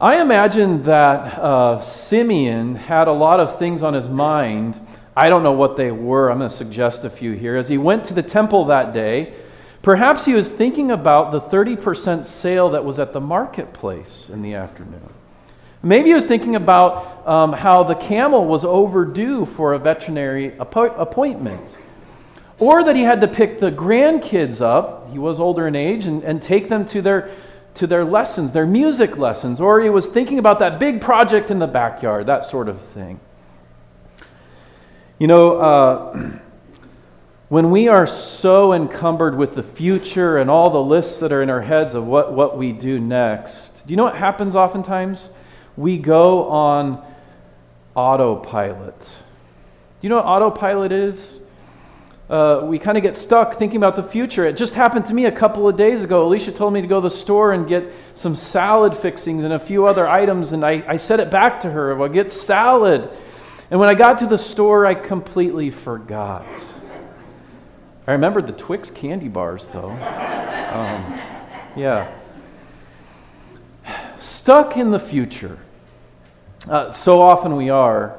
I imagine that Simeon had a lot of things on his mind. I don't know what they were. I'm going to suggest a few here. As he went to the temple that day, perhaps he was thinking about the 30% sale that was at the marketplace in the afternoon. Maybe he was thinking about how the camel was overdue for a veterinary appointment. Or that he had to pick the grandkids up, he was older in age, and take them to their lessons, their music lessons. Or he was thinking about that big project in the backyard, that sort of thing. You know, when we are so encumbered with the future and all the lists that are in our heads of what we do next, do you know what happens oftentimes? We go on autopilot. Do you know what autopilot is? We kind of get stuck thinking about the future. It just happened to me a couple of days ago. Alicia told me to go to the store and get some salad fixings and a few other items, and I said it back to her, well, get salad. And when I got to the store, I completely forgot. I remembered the Twix candy bars, though. Yeah. Stuck in the future. So often we are.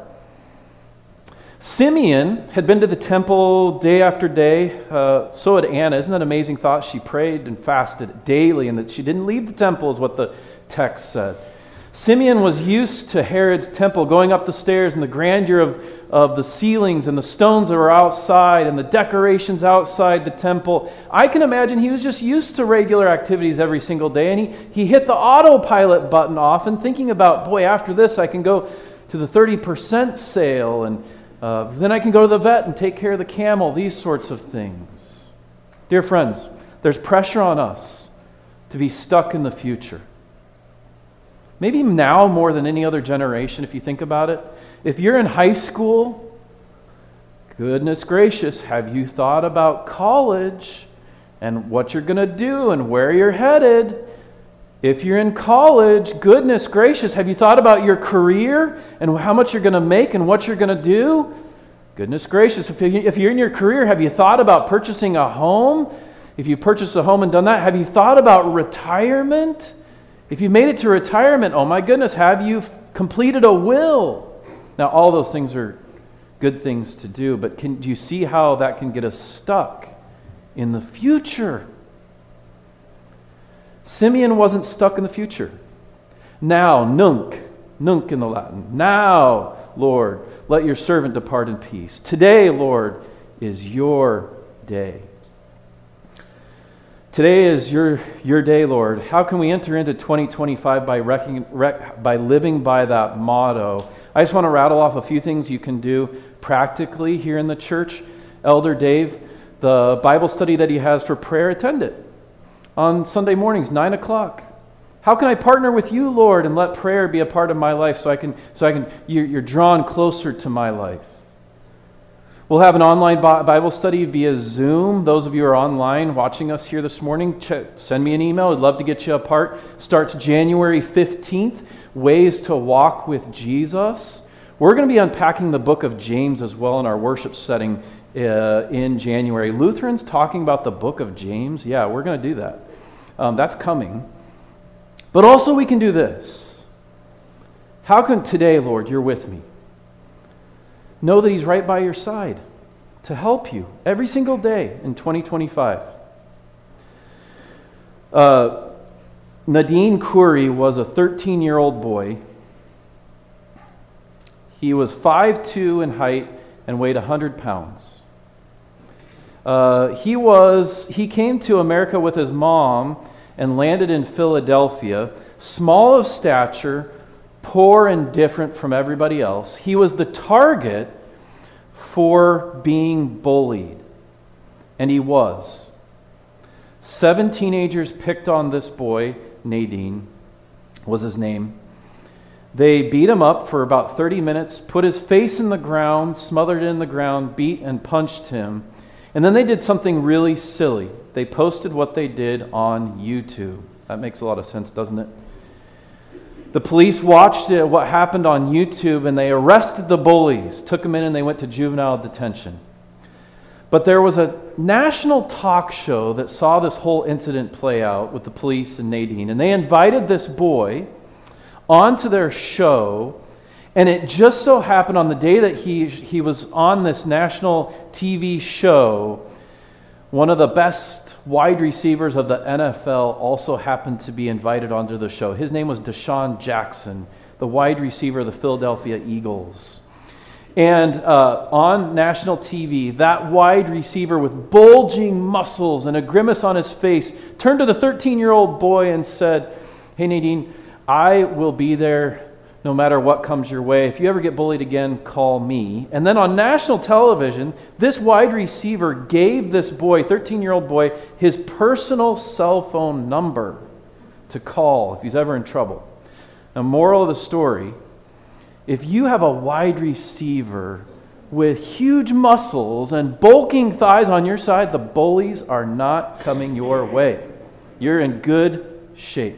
Simeon had been to the temple day after day. So had Anna. Isn't that an amazing thought? She prayed and fasted daily, and that she didn't leave the temple is what the text said. Simeon was used to Herod's temple, going up the stairs and the grandeur of the ceilings and the stones that were outside and the decorations outside the temple. I can imagine he was just used to regular activities every single day, and he hit the autopilot button off and thinking about, boy, after this I can go to the 30% sale, and then I can go to the vet and take care of the camel, these sorts of things. Dear friends, there's pressure on us to be stuck in the future. Maybe now more than any other generation, if you think about it. If you're in high school, goodness gracious, have you thought about college and what you're going to do and where you're headed? If you're in college, goodness gracious, have you thought about your career and how much you're going to make and what you're going to do? Goodness gracious, if you're in your career, have you thought about purchasing a home? If you purchased a home and done that, have you thought about retirement? If you made it to retirement, oh my goodness, have you completed a will? Now, all those things are good things to do, but do you see how that can get us stuck in the future? Simeon wasn't stuck in the future. Now, nunc in the Latin. Now, Lord, let your servant depart in peace. Today, Lord, is your day. Today is your day, Lord. How can we enter into 2025 by living by that motto? I just want to rattle off a few things you can do practically here in the church. Elder Dave, the Bible study that he has for prayer, attend it on Sunday mornings, 9 o'clock. How can I partner with you, Lord, and let prayer be a part of my life so you're drawn closer to my life? We'll have an online Bible study via Zoom. Those of you who are online watching us here this morning, send me an email. I'd love to get you a part. Starts January 15th, Ways to Walk with Jesus. We're going to be unpacking the book of James as well in our worship setting in January. Lutherans talking about the book of James. Yeah, we're going to do that. That's coming. But also we can do this. How can today, Lord, you're with me? Know that he's right by your side to help you every single day in 2025. Nadine Khoury was a 13-year-old boy. He was 5'2" in height and weighed 100 pounds. He came to America with his mom and landed in Philadelphia, small of stature, poor and different from everybody else. He was the target for being bullied, and he was. 7 teenagers picked on this boy. Nadine was his name. They beat him up for about 30 minutes, put his face in the ground, smothered it in the ground, beat and punched him. And then they did something really silly. They posted what they did on YouTube. That makes a lot of sense, doesn't it? The police watched what happened on YouTube, and they arrested the bullies, took them in, and they went to juvenile detention. But there was a national talk show that saw this whole incident play out with the police and Nadine, and they invited this boy onto their show. And it just so happened on the day that he was on this national TV show, one of the best wide receivers of the NFL also happened to be invited onto the show. His name was Deshaun Jackson, the wide receiver of the Philadelphia Eagles. And on national TV, that wide receiver with bulging muscles and a grimace on his face turned to the 13-year-old boy and said, "Hey, Nadine, I will be there no matter what comes your way. If you ever get bullied again, call me." And then on national television, this wide receiver gave this boy, 13-year-old boy, his personal cell phone number to call if he's ever in trouble. Now, moral of the story, if you have a wide receiver with huge muscles and bulking thighs on your side, the bullies are not coming your way. You're in good shape.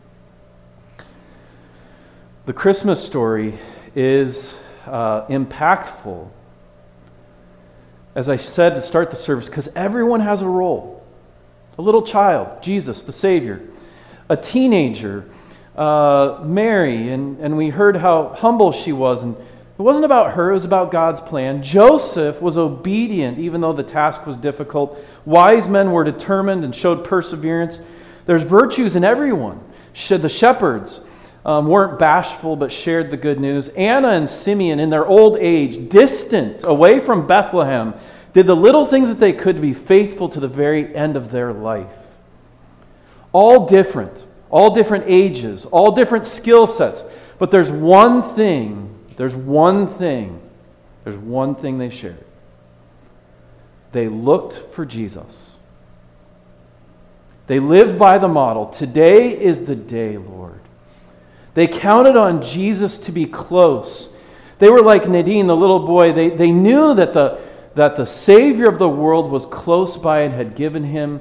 The Christmas story is impactful, as I said to start the service, because everyone has a role. A little child, Jesus, the Savior. A teenager, Mary, and we heard how humble she was. And it wasn't about her, it was about God's plan. Joseph was obedient, even though the task was difficult. Wise men were determined and showed perseverance. There's virtues in everyone. The shepherds weren't bashful but shared the good news. Anna and Simeon, in their old age, distant, away from Bethlehem, did the little things that they could to be faithful to the very end of their life. All different ages, all different skill sets. But there's one thing they shared. They looked for Jesus. They lived by the model. Today is the day, Lord. They counted on Jesus to be close. They were like Nadine, the little boy. They knew that the Savior of the world was close by and had given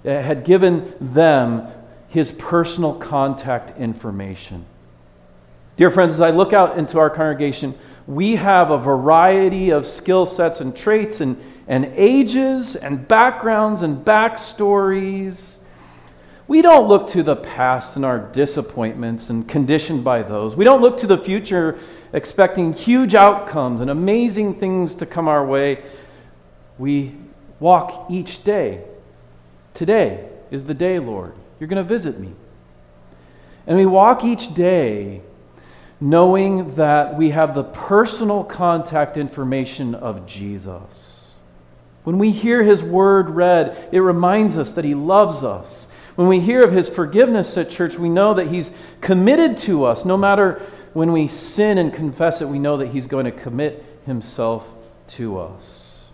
them his personal contact information. Dear friends, as I look out into our congregation, we have a variety of skill sets and traits and ages and backgrounds and backstories. We don't look to the past and our disappointments and conditioned by those. We don't look to the future expecting huge outcomes and amazing things to come our way. We walk each day. Today is the day, Lord. You're going to visit me. And we walk each day knowing that we have the personal contact information of Jesus. When we hear his word read, it reminds us that he loves us. When we hear of his forgiveness at church, we know that he's committed to us. No matter when we sin and confess it, we know that he's going to commit himself to us.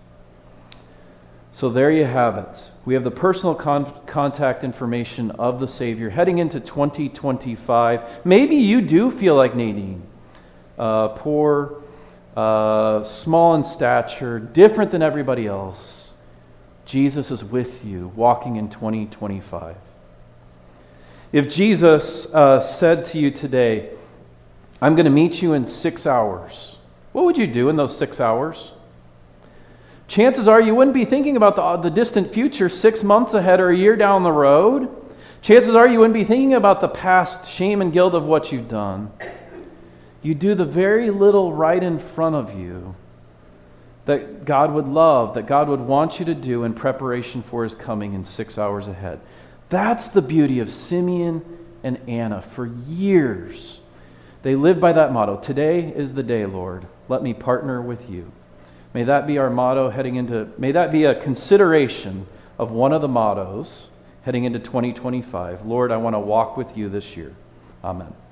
So there you have it. We have the personal contact information of the Savior heading into 2025. Maybe you do feel like Nadine, poor, small in stature, different than everybody else. Jesus is with you, walking in 2025. If Jesus said to you today, "I'm going to meet you in 6 hours," what would you do in those 6 hours? Chances are you wouldn't be thinking about the distant future 6 months ahead or a year down the road. Chances are you wouldn't be thinking about the past shame and guilt of what you've done. You do the very little right in front of you that God would love, that God would want you to do in preparation for his coming in 6 hours ahead. That's the beauty of Simeon and Anna. For years, they lived by that motto. Today is the day, Lord. Let me partner with you. May that be our motto may that be a consideration of one of the mottos heading into 2025. Lord, I want to walk with you this year. Amen.